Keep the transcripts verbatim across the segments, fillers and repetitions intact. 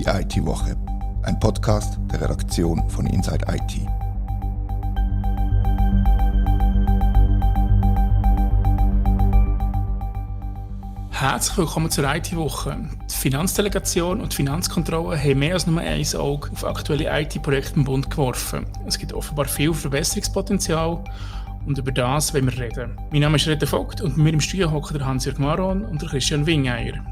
Die I T-Woche, ein Podcast der Redaktion von Inside I T. Herzlich willkommen zur I T-Woche. Die Finanzdelegation und die Finanzkontrolle haben mehr als nur ein Auge auf aktuelle I T-Projekte im Bund geworfen. Es gibt offenbar viel Verbesserungspotenzial und über das wollen wir reden. Mein Name ist Rita Vogt und bei mir im Studio hocken der Hans-Jörg Maron und der Christian Wingeier.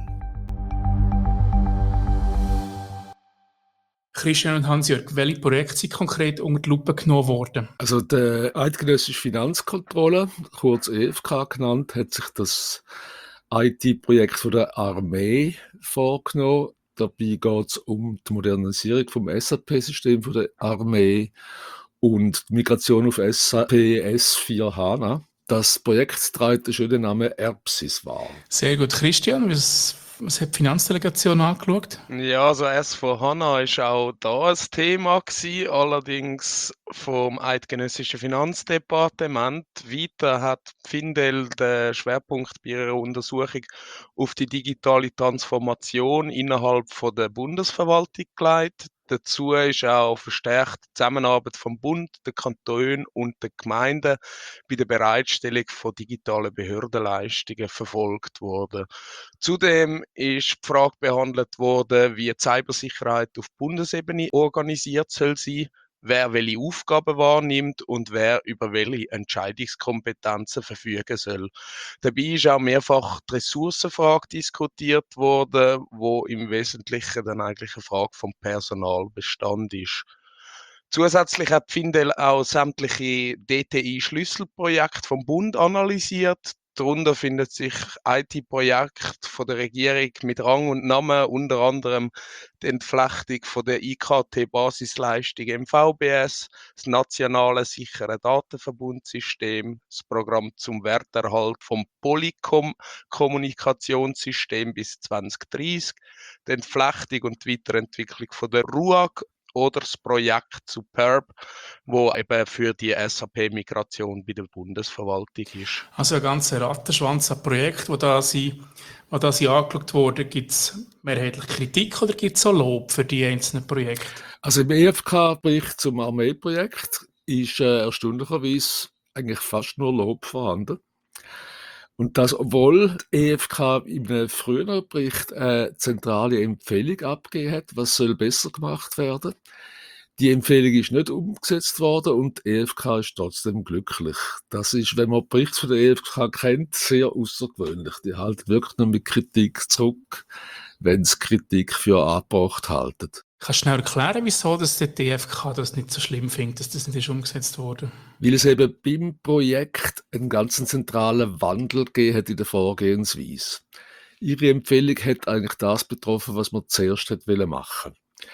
Christian und Hans-Jörg, welche Projekte sind konkret unter die Lupe genommen worden? Also die Eidgenössische Finanzkontrolle, kurz E F K genannt, hat sich das I T-Projekt von der Armee vorgenommen. Dabei geht es um die Modernisierung vom S A P-System von der Armee und die Migration auf S A P S vier HANA. Das Projekt trägt den schönen Namen ERPSIS wahr. Sehr gut. Christian, was, was hat die Finanzdelegation angeschaut? Ja, also S vier HANA ist auch da ein Thema gewesen, allerdings vom Eidgenössischen Finanzdepartement. Weiter hat Findel den Schwerpunkt bei ihrer Untersuchung auf die digitale Transformation innerhalb von der Bundesverwaltung gelegt. Dazu ist auch verstärkt die Zusammenarbeit vom Bund, den Kantonen und den Gemeinden bei der Bereitstellung von digitalen Behördenleistungen verfolgt worden. Zudem ist die Frage behandelt worden, wie die Cybersicherheit auf Bundesebene organisiert soll sein, wer welche Aufgaben wahrnimmt und wer über welche Entscheidungskompetenzen verfügen soll. Dabei ist auch mehrfach die Ressourcenfrage diskutiert worden, wo im Wesentlichen dann eigentlich eine Frage vom Personalbestand ist. Zusätzlich hat Findel auch sämtliche D T I-Schlüsselprojekte vom Bund analysiert. Darunter findet sich I T-Projekte von der Regierung mit Rang und Namen, unter anderem die Entflechtung von der I K T-Basisleistung M V B S, das nationale sichere Datenverbundsystem, das Programm zum Werterhalt vom Polycom-Kommunikationssystem bis zwanzig dreißig, die Entflechtung und die Weiterentwicklung von der R U A G oder das Projekt Superb, wo eben für die S A P-Migration bei der Bundesverwaltung ist. Also ein ganzer Rattenschwanz an Projekten, wo da sie, wo da sie angeschaut wurden. Gibt es mehrheitlich Kritik oder gibt es auch Lob für die einzelnen Projekte? Also im E F K-Bericht zum Armeeprojekt ist äh, erstaunlicherweise eigentlich fast nur Lob vorhanden. Und das, obwohl die E F K in einem früheren Bericht eine zentrale Empfehlung abgegeben hat, was soll besser gemacht werden. Die Empfehlung ist nicht umgesetzt worden und die E F K ist trotzdem glücklich. Das ist, wenn man Berichte von der E F K kennt, sehr außergewöhnlich. Die halten wirklich nur mit Kritik zurück, wenn sie Kritik für angebracht halten. Kannst du schnell erklären, wieso dass die E F K das nicht so schlimm findet, dass das nicht ist umgesetzt wurde? Weil es eben beim Projekt einen ganz zentralen Wandel gegeben hat in der Vorgehensweise. Ihre Empfehlung hat eigentlich das betroffen, was man zuerst hätte machen wollen.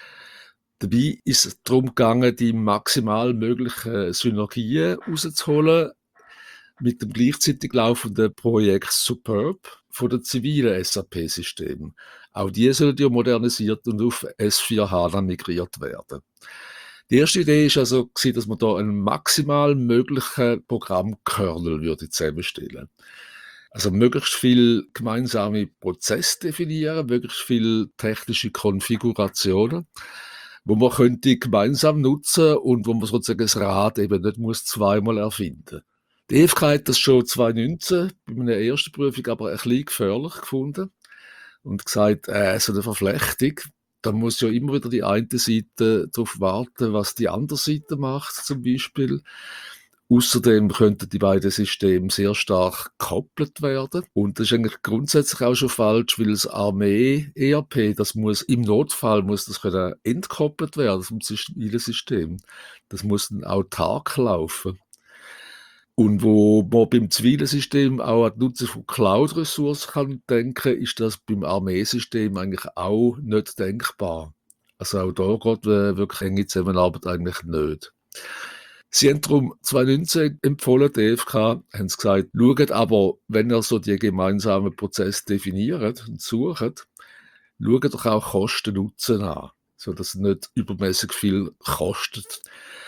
Dabei ist es darum gegangen, die maximal möglichen Synergien herauszuholen mit dem gleichzeitig laufenden Projekt Superb von den zivilen S A P-Systemen. Auch die sollen ja modernisiert und auf S vier HANA migriert werden. Die erste Idee war also, dass man da einen maximal möglichen Programmkernel würde zusammenstellen. Also möglichst viel gemeinsame Prozesse definieren, möglichst viel technische Konfigurationen, wo man könnte gemeinsam nutzen und wo man sozusagen das Rad eben nicht muss zweimal erfinden. Die E F K hat das schon zweitausendneunzehn bei meiner ersten Prüfung aber ein bisschen gefährlich gefunden und gesagt, äh, so eine Verflechtung, da muss ja immer wieder die eine Seite darauf warten, was die andere Seite macht, zum Beispiel. Außerdem könnten die beiden Systeme sehr stark gekoppelt werden. Und das ist eigentlich grundsätzlich auch schon falsch, weil das Armee-E R P, das muss im Notfall muss das können entkoppelt werden vom zivilen System. Das muss dann autark laufen. Und wo man beim zivilen System auch an die Nutzung von Cloud-Ressourcen kann denken, ist das beim Armeesystem eigentlich auch nicht denkbar. Also auch da geht äh, wirklich enge Zusammenarbeit eigentlich nicht. Sie haben darum zweitausendneunzehn empfohlen, die E F K, haben sie gesagt, schaut aber, wenn ihr so die gemeinsamen Prozesse definiert und sucht, schaut doch auch Kosten-Nutzen an, sodass es nicht übermäßig viel kostet.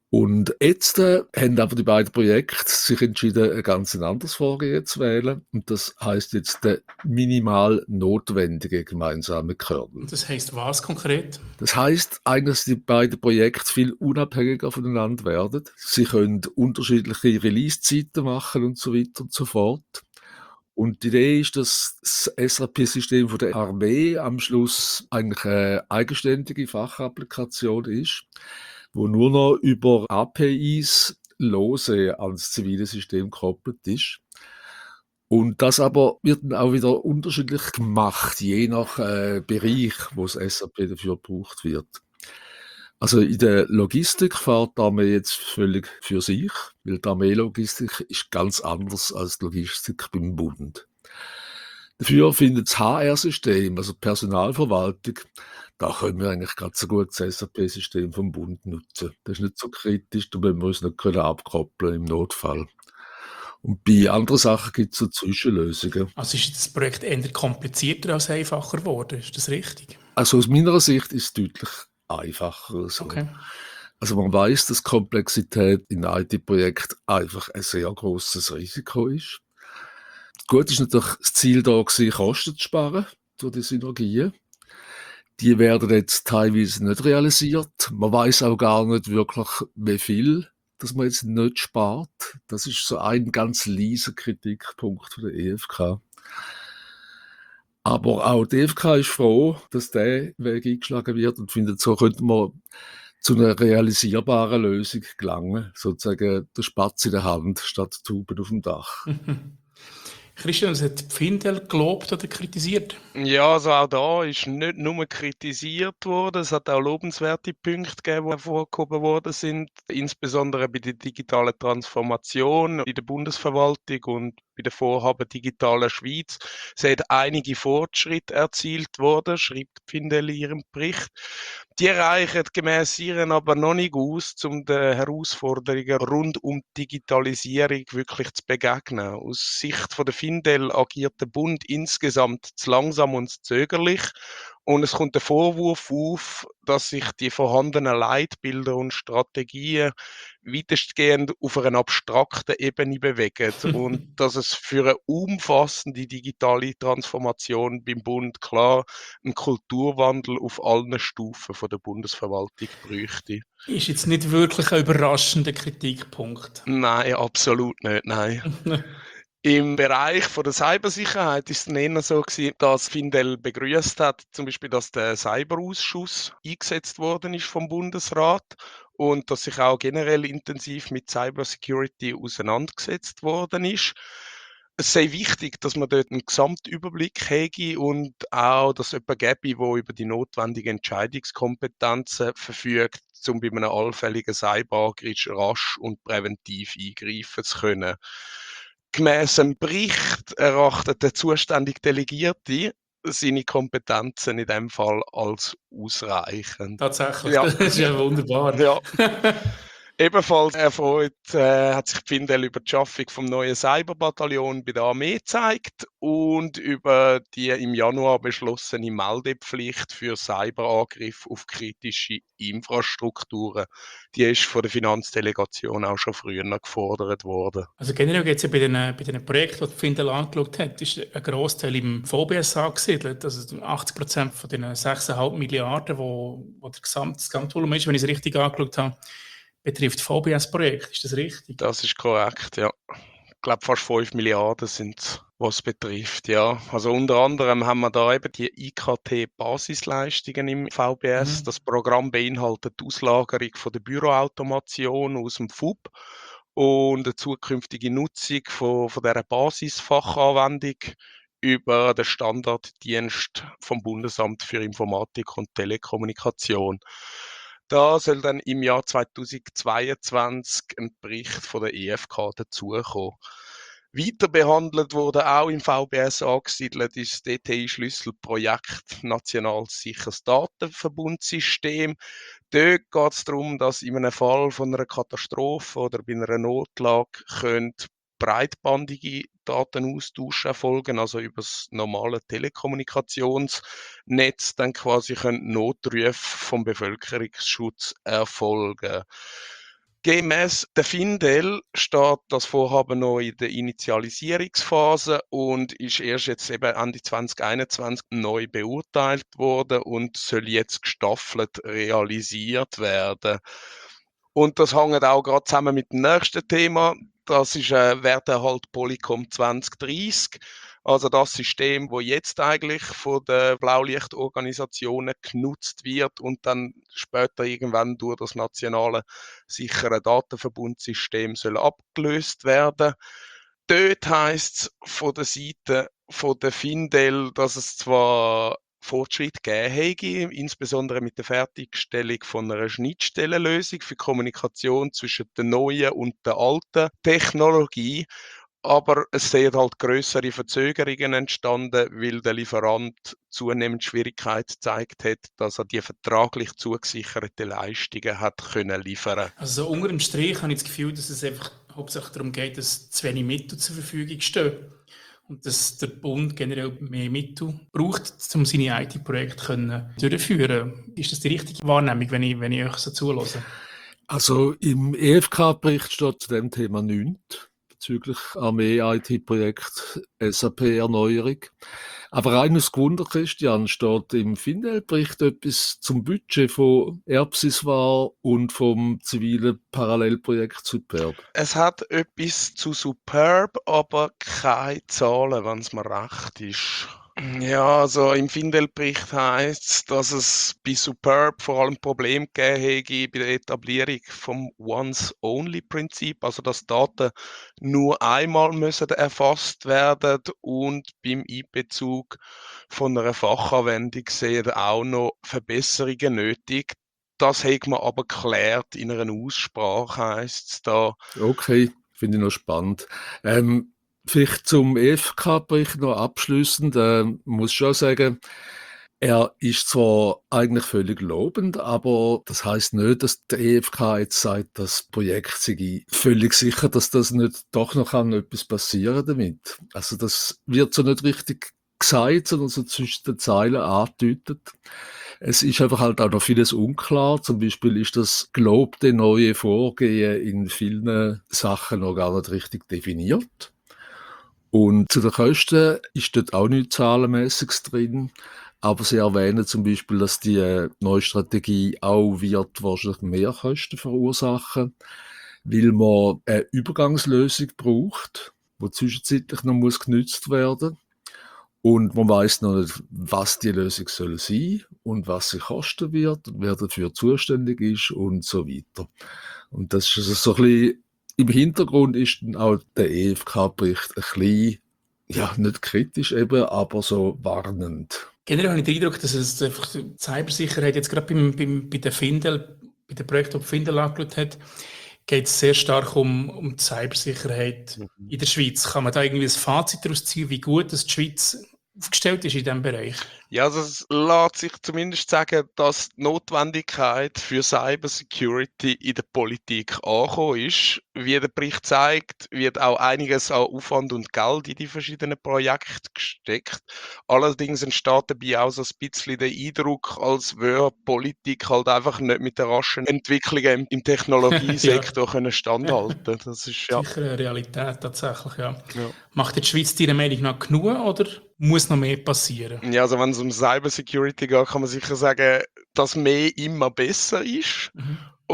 Und jetzt äh, haben aber die beiden Projekte sich entschieden, ein ganz anderes Vorgehen zu wählen. Und das heißt jetzt der minimal notwendige gemeinsame Kernel. Und das heisst was konkret? Das heißt eigentlich, dass die beiden Projekte viel unabhängiger voneinander werden. Sie können unterschiedliche Release-Zeiten machen und so weiter und so fort. Und die Idee ist, dass das S A P-System von der Armee am Schluss eigentlich eine eigenständige Fachapplikation ist, wo nur noch über A P Is lose ans zivile System gekoppelt ist. Und das aber wird dann auch wieder unterschiedlich gemacht, je nach äh, Bereich, wo das S A P dafür gebraucht wird. Also in der Logistik fährt die Armee jetzt völlig für sich, weil die Armeelogistik ist ganz anders als die Logistik beim Bund. Dafür findet das H R-System, also die Personalverwaltung, da können wir eigentlich ganz so gut das S A P-System vom Bund nutzen. Das ist nicht so kritisch, da müssen wir uns nicht können abkoppeln im Notfall. Und bei anderen Sachen gibt es so Zwischenlösungen. Also ist das Projekt eher komplizierter als einfacher geworden, ist das richtig? Also aus meiner Sicht ist es deutlich einfacher. So. Okay. Also man weiß, dass Komplexität in I T-Projekten einfach ein sehr großes Risiko ist. Gut ist natürlich das Ziel da gewesen, Kosten zu sparen durch die Synergien. Die werden jetzt teilweise nicht realisiert. Man weiß auch gar nicht wirklich, wie viel dass man jetzt nicht spart. Das ist so ein ganz leiser Kritikpunkt von der E F K. Aber auch die E F K ist froh, dass der Weg eingeschlagen wird und findet, so könnte man zu einer realisierbaren Lösung gelangen. Sozusagen der Spatz in der Hand statt die Tauben auf dem Dach. Christian, was hat Findel gelobt oder kritisiert? Ja, also auch da ist nicht nur kritisiert worden, es hat auch lobenswerte Punkte gegeben, die hervorgehoben worden sind, insbesondere bei der digitalen Transformation in der Bundesverwaltung und bei den Vorhaben digitaler Schweiz. Es hat einige Fortschritte erzielt worden, schreibt Findel in ihrem Bericht. Die reichen gemäss ihren aber noch nicht aus, um den Herausforderungen rund um die Digitalisierung wirklich zu begegnen. Aus Sicht von der Findel agiert der Bund insgesamt zu langsam und zu zögerlich. Und es kommt der Vorwurf auf, dass sich die vorhandenen Leitbilder und Strategien weitestgehend auf einer abstrakten Ebene bewegen und dass es für eine umfassende digitale Transformation beim Bund klar einen Kulturwandel auf allen Stufen von der Bundesverwaltung bräuchte. Ist jetzt nicht wirklich ein überraschender Kritikpunkt. Nein, absolut nicht, nein. Im Bereich von der Cybersicherheit ist es eher so gewesen, dass Findel begrüßt hat, zum Beispiel, dass der Cyberausschuss eingesetzt worden ist vom Bundesrat und dass sich auch generell intensiv mit Cybersecurity auseinandergesetzt worden ist. Es sei wichtig, dass man dort einen Gesamtüberblick hätte und auch, dass es jemanden gäbe, der über die notwendigen Entscheidungskompetenzen verfügt, um bei einem allfälligen Cyberangriff rasch und präventiv eingreifen zu können. Gemäss dem Bericht erachtet der zuständige Delegierte seine Kompetenzen in dem Fall als ausreichend. Tatsächlich, Ja. das ist ja wunderbar. Ja. Ebenfalls erfreut äh, hat sich Findel über die Schaffung vom neuen Cyberbataillon bei der Armee gezeigt und über die im Januar beschlossene Meldepflicht für Cyberangriffe auf kritische Infrastrukturen. Die ist von der Finanzdelegation auch schon früher gefordert worden. Also generell geht es ja bei den, bei den Projekten, die Findel angeschaut hat, ist ein Grossteil im V B S angesiedelt. Also achtzig Prozent von den sechs Komma fünf Milliarden, wo, wo der Gesamt, das Gesamtvolumen ist, wenn ich es richtig angeschaut habe, betrifft V B S-Projekt. Ist das richtig? Das ist korrekt, ja. Ich glaube, fast fünf Milliarden sind es, was es betrifft, ja. Also unter anderem haben wir da eben die I K T-Basisleistungen im V B S. Mhm. Das Programm beinhaltet die Auslagerung von der Büroautomation aus dem F U B und eine zukünftige Nutzung von, von dieser Basisfachanwendung über den Standarddienst vom Bundesamt für Informatik und Telekommunikation. Da soll dann im Jahr zweitausendzweiundzwanzig ein Bericht von der E F K dazukommen. Weiter behandelt wurde auch im V B S angesiedelt ist das D T I-Schlüsselprojekt Nationales sicheres Datenverbundsystem. Dort geht es darum, dass in einem Fall von einer Katastrophe oder bei einer Notlage könnte breitbandige Datenaustausch erfolgen, also über das normale Telekommunikationsnetz dann quasi können Notrufe vom Bevölkerungsschutz erfolgen. Gemäss der Findel steht das Vorhaben noch in der Initialisierungsphase und ist erst jetzt eben Ende zwanzig einundzwanzig neu beurteilt worden und soll jetzt gestaffelt realisiert werden. Und das hängt auch gerade zusammen mit dem nächsten Thema. Das ist äh, Werterhalt Polycom zwanzig dreißig. Also das System, wo jetzt eigentlich von den Blaulichtorganisationen genutzt wird und dann später irgendwann durch das nationale sichere Datenverbundsystem soll abgelöst werden. Dort heisst es von der Seite von der Findel, dass es zwar Fortschritt gegeben hätte, insbesondere mit der Fertigstellung von einer Schnittstellenlösung für Kommunikation zwischen der neuen und der alten Technologie. Aber es sind halt grössere Verzögerungen entstanden, weil der Lieferant zunehmend Schwierigkeiten gezeigt hat, dass er die vertraglich zugesicherten Leistungen hat können liefern. Also so unter dem Strich habe ich das Gefühl, dass es einfach hauptsächlich darum geht, dass zu wenig Mittel zur Verfügung stehen. Und dass der Bund generell mehr Mittel braucht, um seine I T-Projekte durchzuführen. Ist das die richtige Wahrnehmung, wenn ich, wenn ich euch so zulasse? Also im E F K-Bericht steht zu dem Thema nichts bezüglich Armee-I T-Projekt S A P-Erneuerung. Aber eines gewundert, Christian, steht im Findel-Bericht etwas zum Budget von Erbsiswar und vom zivilen Parallelprojekt Superb. Es hat etwas zu Superb, aber keine Zahlen, wenn es mir recht ist. Ja, also im Findel-Bericht heisst es, dass es bei Superb vor allem Probleme gegeben hätte bei der Etablierung vom Once-Only-Prinzip, also dass Daten nur einmal müssen erfasst werden und beim Einbezug von einer Fachanwendung sehen auch noch Verbesserungen nötig. Das hat man aber geklärt in einer Aussprache, heisst es da. Okay, finde ich noch spannend. Ähm, vielleicht zum E F K-Bericht noch abschließend. Äh, muss schon sagen, er ist zwar eigentlich völlig lobend, aber das heißt nicht, dass der E F K jetzt sagt, das Projekt sei völlig sicher, dass das nicht doch noch kann etwas passieren damit. Also das wird so nicht richtig gesagt, sondern so zwischen den Zeilen angedeutet. Es ist einfach halt auch noch vieles unklar. Zum Beispiel ist das gelobte neue Vorgehen in vielen Sachen noch gar nicht richtig definiert. Und zu den Kosten ist dort auch nichts Zahlenmäßiges drin. Aber sie erwähnen zum Beispiel, dass die neue Strategie auch wird wahrscheinlich mehr Kosten verursachen, weil man eine Übergangslösung braucht, die zwischenzeitlich noch muss genutzt werden. Und man weiß noch nicht, was die Lösung soll sein und was sie kosten wird, wer dafür zuständig ist und so weiter. Und das ist also so ein bisschen, im Hintergrund ist dann auch der E F K-Bericht ein bisschen, ja, nicht kritisch eben, aber so warnend. Generell habe ich den Eindruck, dass es einfach die Cybersicherheit jetzt gerade beim, beim, bei der Findel, bei dem Projekt, das Findel angeschaut hat, geht es sehr stark um, um die Cybersicherheit Mhm. in der Schweiz. Kann man da irgendwie ein Fazit daraus ziehen, wie gut das die Schweiz aufgestellt ist in diesem Bereich? Ja, also es lässt sich zumindest sagen, dass die Notwendigkeit für Cybersecurity in der Politik angekommen ist. Wie der Bericht zeigt, wird auch einiges an Aufwand und Geld in die verschiedenen Projekte gesteckt. Allerdings entsteht dabei auch so ein bisschen der Eindruck, als würde Politik halt einfach nicht mit den raschen Entwicklungen im, im Technologiesektor können standhalten. Das ist ja. Sicher eine Realität tatsächlich, ja. Ja. Macht die Schweiz deiner Meinung nach genug oder muss noch mehr passieren? Ja, also wenn es um Cybersecurity geht, kann man sicher sagen, dass mehr immer besser ist. Mhm.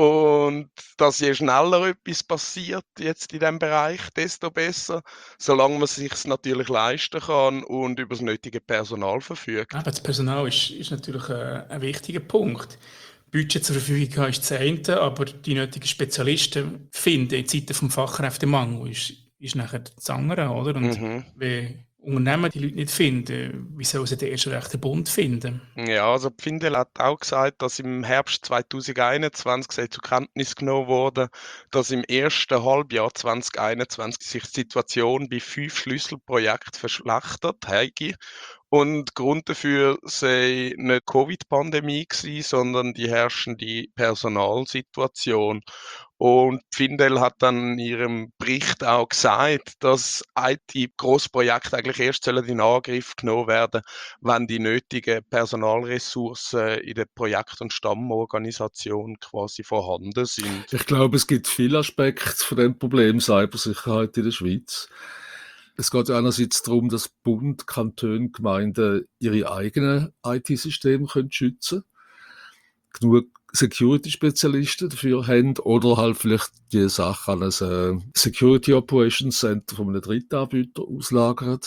Und dass je schneller etwas passiert jetzt in diesem Bereich, desto besser, solange man es sich natürlich leisten kann und über das nötige Personal verfügt. Aber das Personal ist, ist natürlich ein, ein wichtiger Punkt. Budget zur Verfügung haben ist das eine, aber die nötigen Spezialisten finden in Zeiten des Fachkräftemangels ist, ist nachher das andere, oder? Und Mhm. wenn Unternehmen die Leute nicht finden, wie soll sie den erst recht den Bund finden? Ja, also die Findel hat auch gesagt, dass im Herbst zweitausendeinundzwanzig sei zur Kenntnis genommen wurde, dass im ersten Halbjahr zweitausendeinundzwanzig sich die Situation bei fünf Schlüsselprojekten verschlechtert habe Und Grund dafür sei nicht die Covid-Pandemie gewesen, sondern die herrschende Personalsituation. Und Findel hat dann in ihrem Bericht auch gesagt, dass I T-Grossprojekte eigentlich erst sollen in Angriff genommen werden, wenn die nötigen Personalressourcen in der Projekt- und Stammorganisation quasi vorhanden sind. Ich glaube, es gibt viele Aspekte von dem Problem Cybersicherheit in der Schweiz. Es geht ja einerseits darum, dass Bund, Kantone, Gemeinden ihre eigenen I T-Systeme schützen können, genug Security-Spezialisten dafür haben oder halt vielleicht die Sache an ein äh, Security Operations Center von einem Drittanbieter auslagern.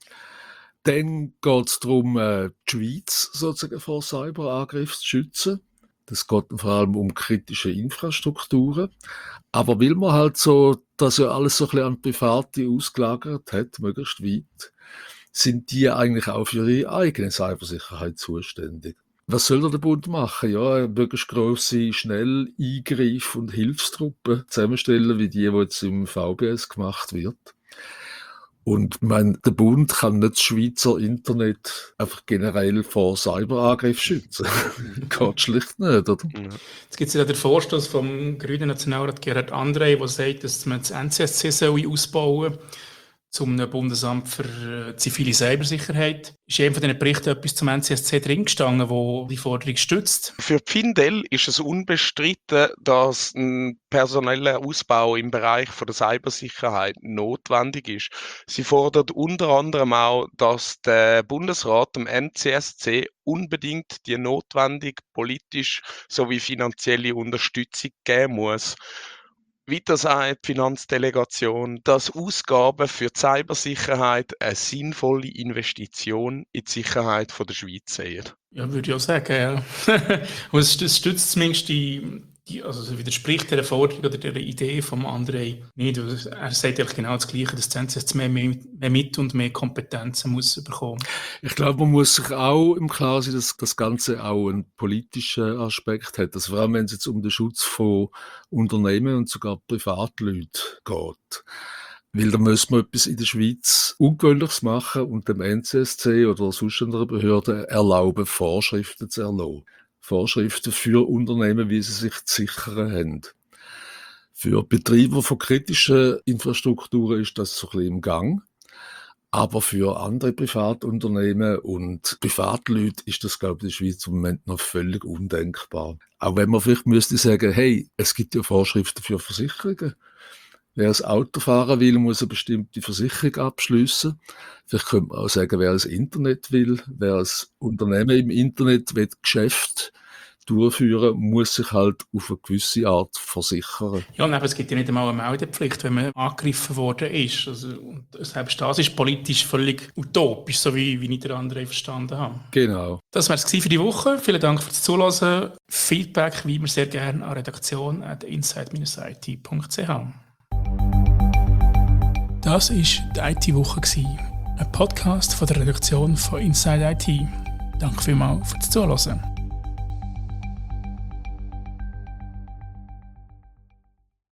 Dann geht es darum, äh, die Schweiz sozusagen vor Cyberangriffen zu schützen. Das geht vor allem um kritische Infrastrukturen. Aber weil man halt so, das ja alles so ein bisschen an Private ausgelagert hat, möglichst weit, sind die eigentlich auch für ihre eigene Cybersicherheit zuständig. Was soll der Bund machen? Ja, möglichst grosse, schnell Eingreif- und Hilfstruppen zusammenstellen, wie die, die jetzt im V B S gemacht wird. Und ich meine, der Bund kann nicht das Schweizer Internet einfach generell vor Cyberangriff schützen. Geht schlicht nicht, oder? Jetzt gibt es ja den Vorstoß vom grünen Nationalrat Gerhard André, der sagt, dass man das N C S C soll ausbauen soll, zum Bundesamt für zivile Cybersicherheit. Ist in einem von diesen Berichten etwas zum N C S C drin gestanden, wo die Forderung stützt? Für Findel ist es unbestritten, dass ein personeller Ausbau im Bereich von der Cybersicherheit notwendig ist. Sie fordert unter anderem auch, dass der Bundesrat dem N C S C unbedingt die notwendige politische sowie finanzielle Unterstützung geben muss. Weiter sagt die Finanzdelegation, dass Ausgaben für die Cybersicherheit eine sinnvolle Investition in die Sicherheit der Schweiz sehen. Ja, würde ich auch sagen, ja. Und es stützt zumindest die, die, also es widerspricht der Forderung oder der Idee vom André nicht. Er sagt eigentlich genau das Gleiche, dass die N C S C mehr, mehr, mehr mit und mehr Kompetenzen muss bekommen. Ich glaube, man muss sich auch im Klaren sein, dass das Ganze auch einen politischen Aspekt hat. Also vor allem, wenn es jetzt um den Schutz von Unternehmen und sogar Privatleuten geht. Weil da müssen wir etwas in der Schweiz Ungewöhnliches machen und dem N C S C oder sonst einer Behörde erlauben, Vorschriften zu erlassen. Vorschriften für Unternehmen, wie sie sich zu sichern haben. Für Betreiber von kritischen Infrastrukturen ist das so ein bisschen im Gang. Aber für andere Privatunternehmen und Privatleute ist das, glaube ich, in der Schweiz im Moment noch völlig undenkbar. Auch wenn man vielleicht müsste sagen, hey, es gibt ja Vorschriften für Versicherungen. Wer das Auto fahren will, muss eine bestimmte Versicherung abschliessen. Vielleicht könnte man auch sagen, wer das Internet will, wer das Unternehmen im Internet will, Geschäft durchführen, muss sich halt auf eine gewisse Art versichern. Ja, und eben, es gibt ja nicht einmal eine Meldepflicht, wenn man angegriffen worden ist. Also, und selbst das ist politisch völlig utopisch, so wie, wie ich den anderen verstanden habe. Genau. Das war es für die Woche. Vielen Dank fürs Zuhören. Feedback wie immer sehr gerne an redaktion at inside dash i t punkt c h. Das war die I T-Woche, ein Podcast von der Redaktion von Inside I T. Danke vielmals fürs Zuhören.